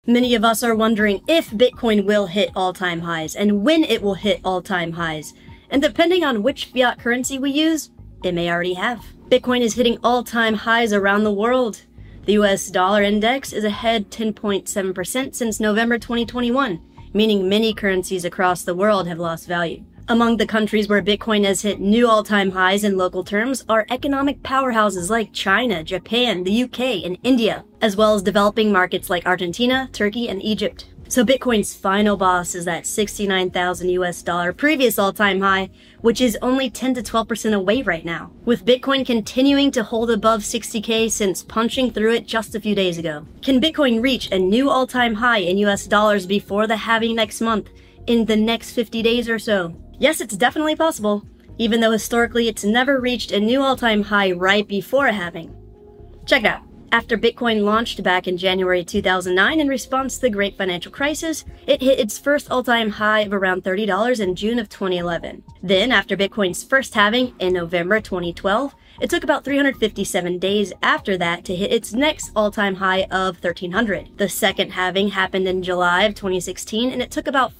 Many of us are wondering if Bitcoin will hit all-time highs and when it will hit all-time highs. And depending on which fiat currency we use, it may already have. Bitcoin is hitting all-time highs around the world. The US dollar index is ahead 10.7% since November 2021, meaning many currencies across the world have lost value. Among the countries where Bitcoin has hit new all-time highs in local terms are economic powerhouses like China, Japan, the UK, and India, as well as developing markets like Argentina, Turkey, and Egypt. So Bitcoin's final boss is that 69,000 US dollar previous all-time high, which is only 10 to 12% away right now, with Bitcoin continuing to hold above 60K since punching through it just a few days ago. Can Bitcoin reach a new all-time high in US dollars before the halving next month, in the next 50 days or so? Yes, it's definitely possible, even though historically it's never reached a new all-time high right before a halving. Check it out. After Bitcoin launched back in January 2009 in response to the Great Financial Crisis, it hit its first all-time high of around $30 in June of 2011. Then, after Bitcoin's first halving in November 2012, it took about 357 days after that to hit its next all-time high of $1,300. The second halving happened in July of 2016, and it took about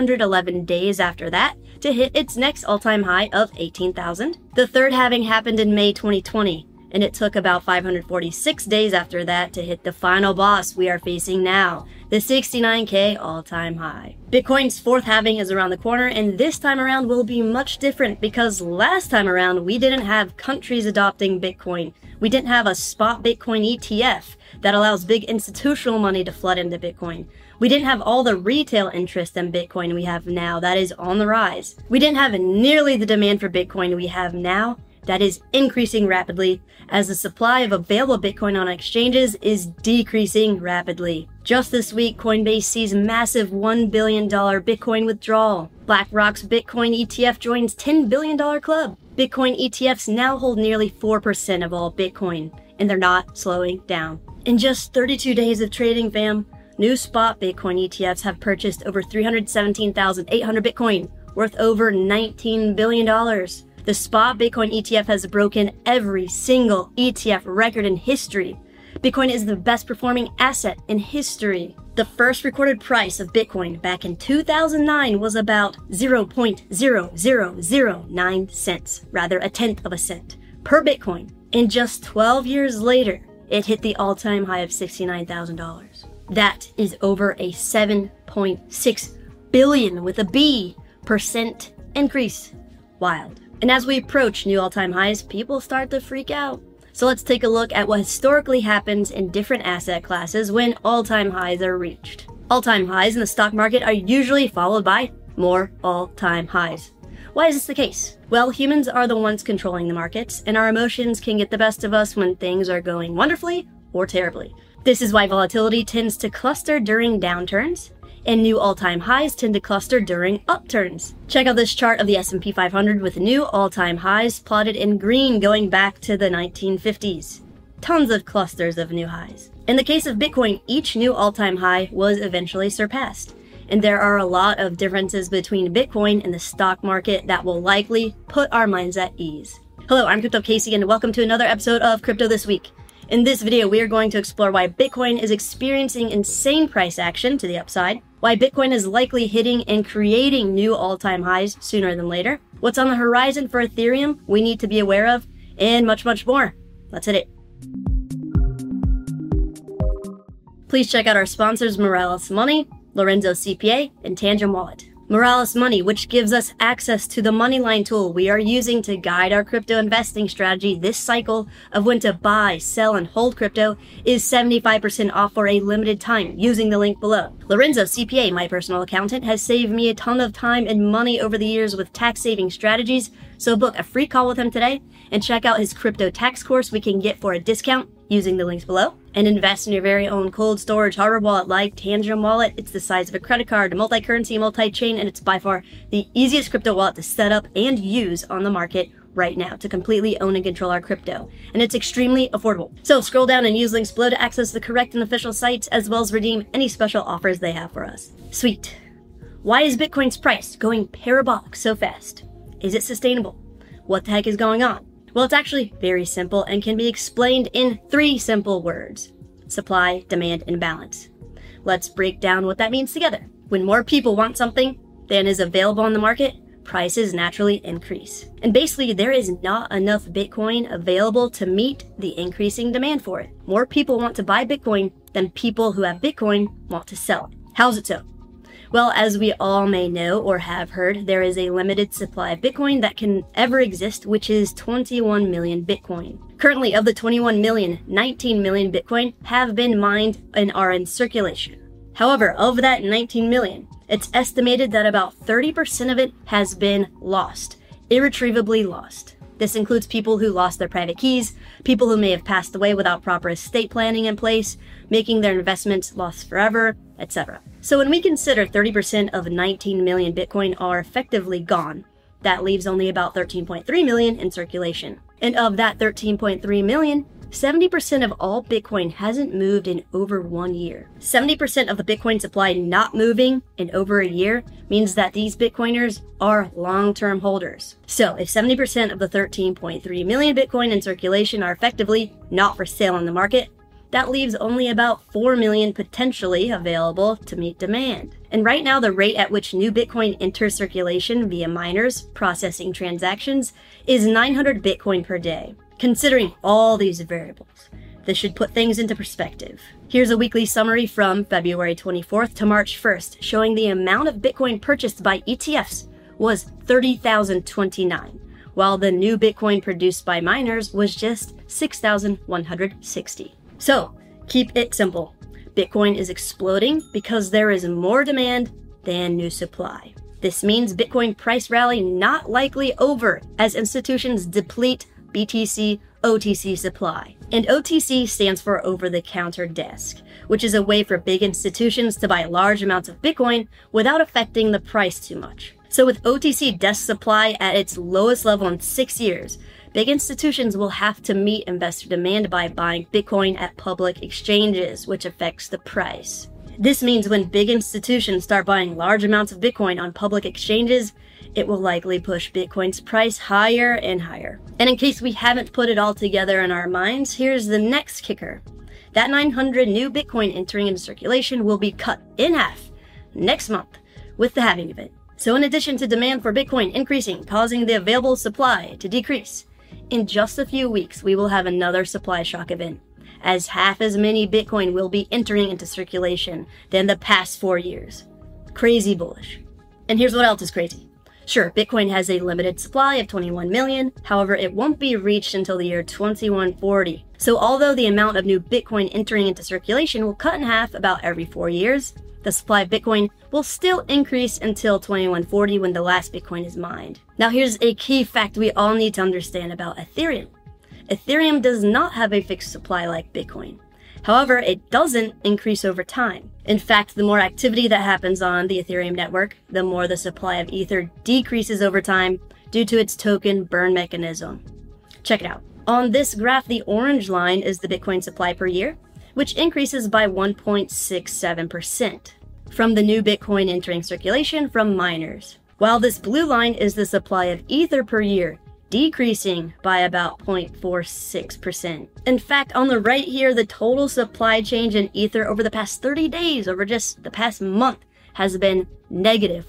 511 days after that to hit its next all-time high of $18,000. The third halving happened in May 2020, and it took about 546 days after that to hit the final boss we are facing now, the 69K all-time high. Bitcoin's fourth halving is around the corner, and this time around will be much different because last time around we didn't have countries adopting Bitcoin. We didn't have a spot Bitcoin ETF that allows big institutional money to flood into Bitcoin. We didn't have all the retail interest in Bitcoin we have now that is on the rise. We didn't have nearly the demand for Bitcoin we have now that is increasing rapidly as the supply of available Bitcoin on exchanges is decreasing rapidly. Just this week, Coinbase sees massive $1 billion Bitcoin withdrawal. BlackRock's Bitcoin ETF joins $10 billion club. Bitcoin ETFs now hold nearly 4% of all Bitcoin, and they're not slowing down. In just 32 days of trading, fam, new spot Bitcoin ETFs have purchased over 317,800 Bitcoin, worth over $19 billion. The spot Bitcoin ETF has broken every single ETF record in history. Bitcoin is the best performing asset in history. The first recorded price of Bitcoin back in 2009 was about 0.0009 cents, rather a tenth of a cent, per Bitcoin. And just 12 years later, it hit the all-time high of $69,000. That is over a 7.6 billion with a B percent increase. Wild. And as we approach new all-time highs, people start to freak out. So let's take a look at what historically happens in different asset classes when all-time highs are reached. All-time highs in the stock market are usually followed by more all-time highs. Why is this the case? Well, humans are the ones controlling the markets, and our emotions can get the best of us when things are going wonderfully or terribly. This is why volatility tends to cluster during downturns, and new all-time highs tend to cluster during upturns. Check out this chart of the S&P 500 with new all-time highs plotted in green going back to the 1950s. Tons of clusters of new highs. In the case of Bitcoin, each new all-time high was eventually surpassed. And there are a lot of differences between Bitcoin and the stock market that will likely put our minds at ease. Hello, I'm Crypto Casey, and welcome to another episode of Crypto This Week. In this video, we are going to explore why Bitcoin is experiencing insane price action to the upside, why Bitcoin is likely hitting and creating new all-time highs sooner than later, what's on the horizon for Ethereum we need to be aware of, and much, much more. Let's hit it. Please check out our sponsors Moralis Money, Lorenzo CPA, and Tangent Wallet. Moralis Money, which gives us access to the Moneyline tool we are using to guide our crypto investing strategy this cycle of when to buy, sell, and hold crypto, is 75% off for a limited time using the link below. Lorenzo CPA, my personal accountant, has saved me a ton of time and money over the years with tax-saving strategies, so book a free call with him today and check out his crypto tax course we can get for a discount using the links below, and invest in your very own cold storage hardware wallet like Tangent Wallet. It's the size of a credit card, multi-currency, multi-chain, and it's by far the easiest crypto wallet to set up and use on the market right now to completely own and control our crypto. And it's extremely affordable. So scroll down and use links below to access the correct and official sites, as well as redeem any special offers they have for us. Sweet. Why is Bitcoin's price going parabolic so fast? Is it sustainable? What the heck is going on? Well, it's actually very simple and can be explained in 3 simple words: supply, demand, and balance. Let's break down what that means together. When more people want something than is available on the market, prices naturally increase. And basically, there is not enough Bitcoin available to meet the increasing demand for it. More people want to buy Bitcoin than people who have Bitcoin want to sell it. How's it so? Well, as we all may know or have heard, there is a limited supply of Bitcoin that can ever exist, which is 21 million Bitcoin. Currently, of the 21 million, 19 million Bitcoin have been mined and are in circulation. However, of that 19 million, it's estimated that about 30% of it has been lost, irretrievably lost. This includes people who lost their private keys, people who may have passed away without proper estate planning in place, making their investments lost forever, etc. So when we consider 30% of 19 million Bitcoin are effectively gone, that leaves only about 13.3 million in circulation. And of that 13.3 million, 70% of all Bitcoin hasn't moved in over 1 year. 70% of the Bitcoin supply not moving in over a year means that these Bitcoiners are long-term holders. So if 70% of the 13.3 million Bitcoin in circulation are effectively not for sale on the market, that leaves only about 4 million potentially available to meet demand. And right now, the rate at which new Bitcoin enters circulation via miners processing transactions is 900 Bitcoin per day. Considering all these variables, this should put things into perspective. Here's a weekly summary from February 24th to March 1st, showing the amount of Bitcoin purchased by ETFs was 30,029, while the new Bitcoin produced by miners was just 6,160. So, keep it simple. Bitcoin is exploding because there is more demand than new supply. This means Bitcoin price rally not likely over as institutions deplete BTC OTC supply. And OTC stands for over-the-counter desk, which is a way for big institutions to buy large amounts of Bitcoin without affecting the price too much. So with OTC desk supply at its lowest level in 6 years, big institutions will have to meet investor demand by buying Bitcoin at public exchanges, which affects the price. This means when big institutions start buying large amounts of Bitcoin on public exchanges, it will likely push Bitcoin's price higher and higher. And in case we haven't put it all together in our minds, here's the next kicker. That 900 new Bitcoin entering into circulation will be cut in half next month with the halving event. So in addition to demand for Bitcoin increasing, causing the available supply to decrease, in just a few weeks we will have another supply shock event, as half as many Bitcoin will be entering into circulation than the past 4 years. Crazy bullish. And here's what else is crazy. Sure, Bitcoin has a limited supply of 21 million, however, it won't be reached until the year 2140. So although the amount of new Bitcoin entering into circulation will cut in half about every 4 years, the supply of Bitcoin will still increase until 2140 when the last Bitcoin is mined. Now here's a key fact we all need to understand about Ethereum. Ethereum does not have a fixed supply like Bitcoin. However, it doesn't increase over time. In fact, the more activity that happens on the Ethereum network, the more the supply of Ether decreases over time due to its token burn mechanism. Check it out. On this graph, the orange line is the Bitcoin supply per year, which increases by 1.67% from the new Bitcoin entering circulation from miners, while this blue line is the supply of Ether per year, decreasing by about 0.46%. In fact, on the right here, the total supply change in Ether over the past 30 days, over just the past month, has been negative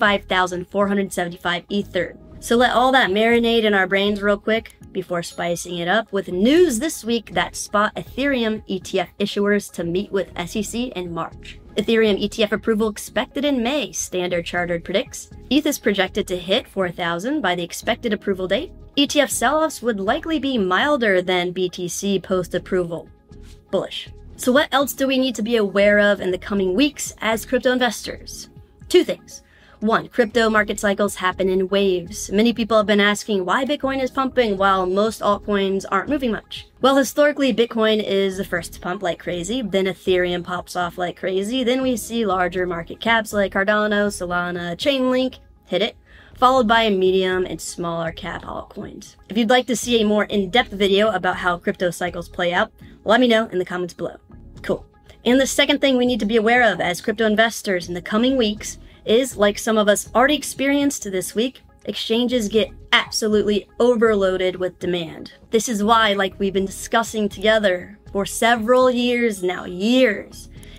45,475 Ether. So let all that marinate in our brains real quick before spicing it up with news this week that spot Ethereum ETF issuers to meet with SEC in March. Ethereum ETF approval expected in May, Standard Chartered predicts. ETH is projected to hit 4,000 by the expected approval date. ETF sell-offs would likely be milder than BTC post-approval. Bullish. So what else do we need to be aware of in the coming weeks as crypto investors? 2 things. 1, crypto market cycles happen in waves. Many people have been asking why Bitcoin is pumping while most altcoins aren't moving much. Well, historically, Bitcoin is the first to pump like crazy, then Ethereum pops off like crazy, then we see larger market caps like Cardano, Solana, Chainlink hit it, followed by medium and smaller cap altcoins. If you'd like to see a more in-depth video about how crypto cycles play out, let me know in the comments below. Cool. And the second thing we need to be aware of as crypto investors in the coming weeks is, like some of us already experienced this week, exchanges get absolutely overloaded with demand. This is why, like we've been discussing together for several years now,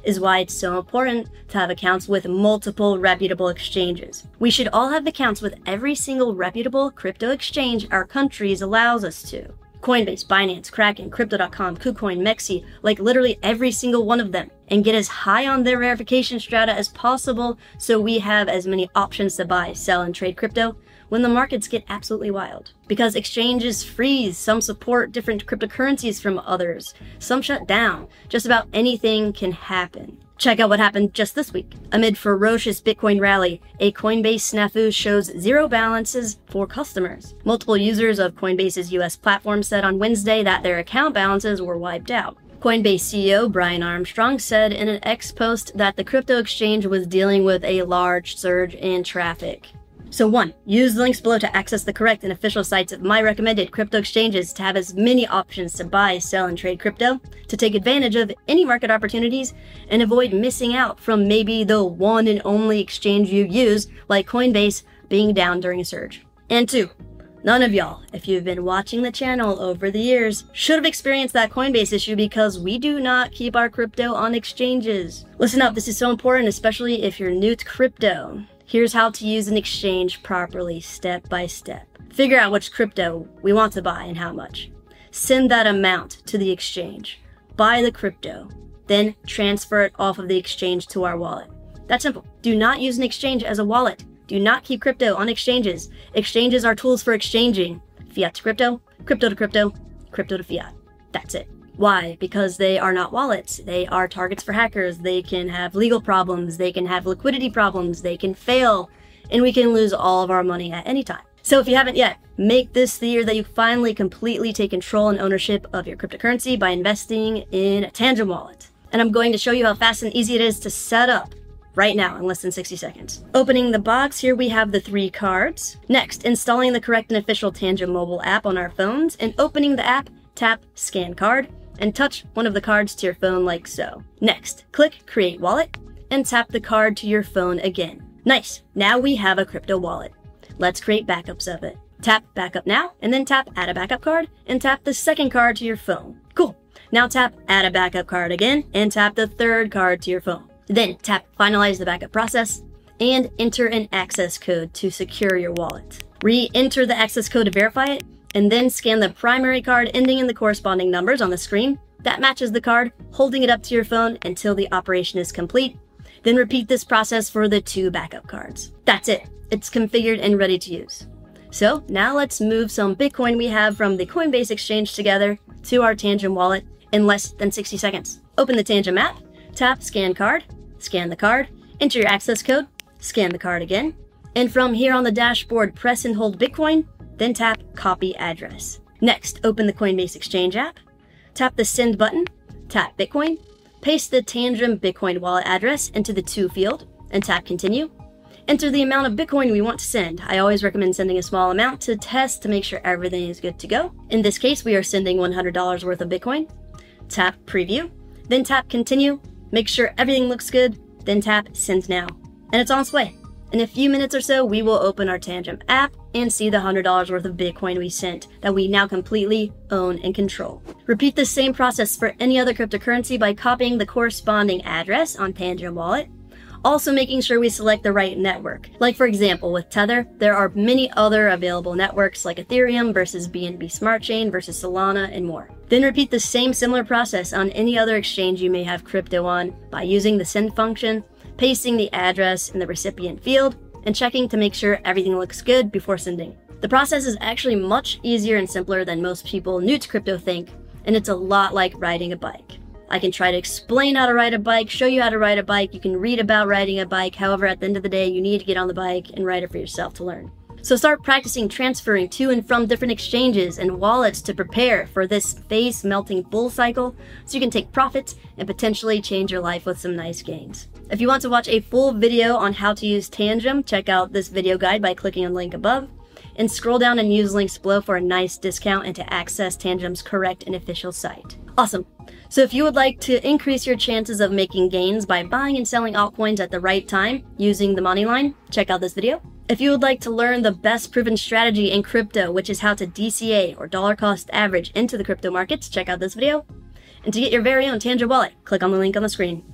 is why it's so important to have accounts with multiple reputable exchanges. We should all have accounts with every single reputable crypto exchange our countries allows us to. Coinbase, Binance, Kraken, Crypto.com, KuCoin, Mexi, like literally every single one of them, and get as high on their verification strata as possible so we have as many options to buy, sell, and trade crypto when the markets get absolutely wild. Because exchanges freeze, some support different cryptocurrencies from others, some shut down. Just about anything can happen. Check out what happened just this week. Amid ferocious Bitcoin rally, a Coinbase snafu shows zero balances for customers. Multiple users of Coinbase's US platform said on Wednesday that their account balances were wiped out. Coinbase CEO Brian Armstrong said in an X post that the crypto exchange was dealing with a large surge in traffic. So 1. Use the links below to access the correct and official sites of my recommended crypto exchanges to have as many options to buy, sell, and trade crypto, to take advantage of any market opportunities, and avoid missing out from maybe the one and only exchange you use, like Coinbase, being down during a surge. And 2. None of y'all, if you've been watching the channel over the years, should have experienced that Coinbase issue because we do not keep our crypto on exchanges. Listen up, this is so important, especially if you're new to crypto. Here's how to use an exchange properly, step by step. Figure out which crypto we want to buy and how much. Send that amount to the exchange. Buy the crypto. Then transfer it off of the exchange to our wallet. That's simple. Do not use an exchange as a wallet. Do not keep crypto on exchanges. Exchanges are tools for exchanging fiat to crypto, crypto to crypto, crypto to fiat. That's it. Why? Because they are not wallets. They are targets for hackers. They can have legal problems. They can have liquidity problems. They can fail. And we can lose all of our money at any time. So if you haven't yet, make this the year that you finally completely take control and ownership of your cryptocurrency by investing in a Tangem wallet. And I'm going to show you how fast and easy it is to set up right now in less than 60 seconds. Opening the box, here we have the 3 cards. Next, installing the correct and official Tangem mobile app on our phones, and opening the app, tap Scan Card, and touch one of the cards to your phone like so. Next, click Create Wallet, and tap the card to your phone again. Nice, now we have a crypto wallet. Let's create backups of it. Tap Backup Now, and then tap Add a Backup Card, and tap the second card to your phone. Cool, now tap Add a Backup Card again, and tap the third card to your phone. Then tap Finalize the backup process, and enter an access code to secure your wallet. Re-enter the access code to verify it, and then scan the primary card ending in the corresponding numbers on the screen. That matches the card, holding it up to your phone until the operation is complete. Then repeat this process for the 2 backup cards. That's it. It's configured and ready to use. So now let's move some Bitcoin we have from the Coinbase exchange together to our Tangem wallet in less than 60 seconds. Open the Tangem app, tap Scan Card, scan the card, enter your access code, scan the card again, and from here on the dashboard, press and hold Bitcoin, then tap Copy Address. Next, open the Coinbase Exchange app, tap the Send button, tap Bitcoin, paste the Tangem Bitcoin wallet address into the To field, and tap Continue. Enter the amount of Bitcoin we want to send. I always recommend sending a small amount to test to make sure everything is good to go. In this case, we are sending $100 worth of Bitcoin. Tap Preview, then tap Continue, make sure everything looks good, then tap Send Now. And it's on its way. In a few minutes or so, we will open our Tangem app and see the $100 worth of Bitcoin we sent that we now completely own and control. Repeat the same process for any other cryptocurrency by copying the corresponding address on Tangem Wallet. Also making sure we select the right network. Like for example, with Tether, there are many other available networks like Ethereum versus BNB Smart Chain versus Solana and more. Then repeat the same similar process on any other exchange you may have crypto on by using the send function, pasting the address in the recipient field, and checking to make sure everything looks good before sending. The process is actually much easier and simpler than most people new to crypto think, and it's a lot like riding a bike. I can try to explain how to ride a bike, show you how to ride a bike, you can read about riding a bike, however at the end of the day you need to get on the bike and ride it for yourself to learn. So start practicing transferring to and from different exchanges and wallets to prepare for this face-melting bull cycle so you can take profits and potentially change your life with some nice gains. If you want to watch a full video on how to use Tangem, check out this video guide by clicking on the link above, and scroll down and use links below for a nice discount and to access Tangem's correct and official site. Awesome! So if you would like to increase your chances of making gains by buying and selling altcoins at the right time using the money line, check out this video. If you would like to learn the best proven strategy in crypto, which is how to DCA or dollar cost average into the crypto markets, check out this video. And to get your very own Tangem wallet, click on the link on the screen.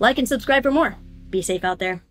Like and subscribe for more. Be safe out there.